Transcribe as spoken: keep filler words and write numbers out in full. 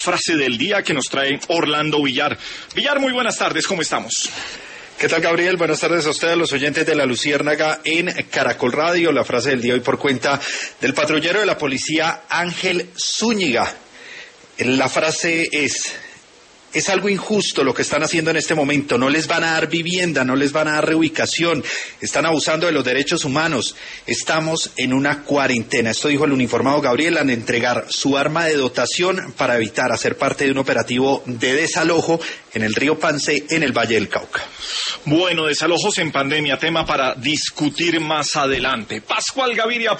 Frase del día que nos trae Orlando Villar. Villar, muy buenas tardes, ¿cómo estamos? ¿Qué tal, Gabriel? Buenas tardes a ustedes, los oyentes de La Luciérnaga en Caracol Radio. La frase del día hoy por cuenta del patrullero de la policía, Ángel Zúñiga. La frase es... Es algo injusto lo que están haciendo en este momento. No les van a dar vivienda, no les van a dar reubicación. Están abusando de los derechos humanos. Estamos en una cuarentena. Esto dijo el uniformado Gabriel al entregar su arma de dotación para evitar hacer parte de un operativo de desalojo en el río Pance, en el Valle del Cauca. Bueno, desalojos en pandemia, tema para discutir más adelante. Pascual Gaviria.